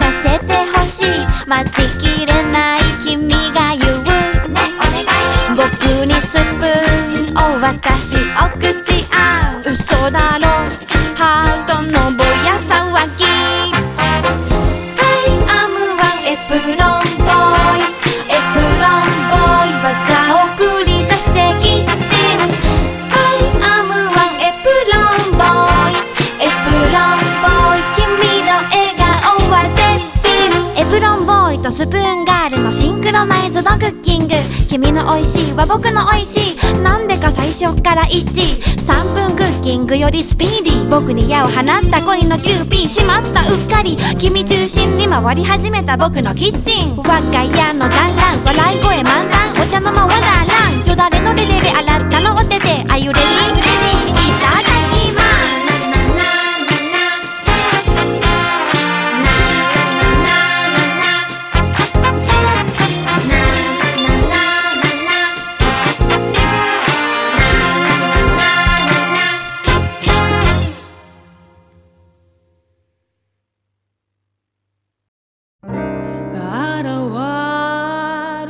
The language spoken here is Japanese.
させてほしい待ちきれない君が言うねお願い僕にスプーンを渡しお口あん嘘だろハートのぼや騒ぎ I am one エプロンボーイエプロンボーイ技を繰り出せキッチン I am one エプロンボーイエプロンボーイ君の笑顔は絶品エプロンボーイとスプーンガールのシンクロナイズドクッキング君の美味しいは僕の美味しいなんでか最初から一致3分クッキングよりスピーディー僕に矢を放った恋のキューピーしまったうっかり君中心に回り始めた僕のキッチン我が家の団らん笑い声漫談お茶の間はだらんよだれのレレレ洗ったのお手でAre you ready?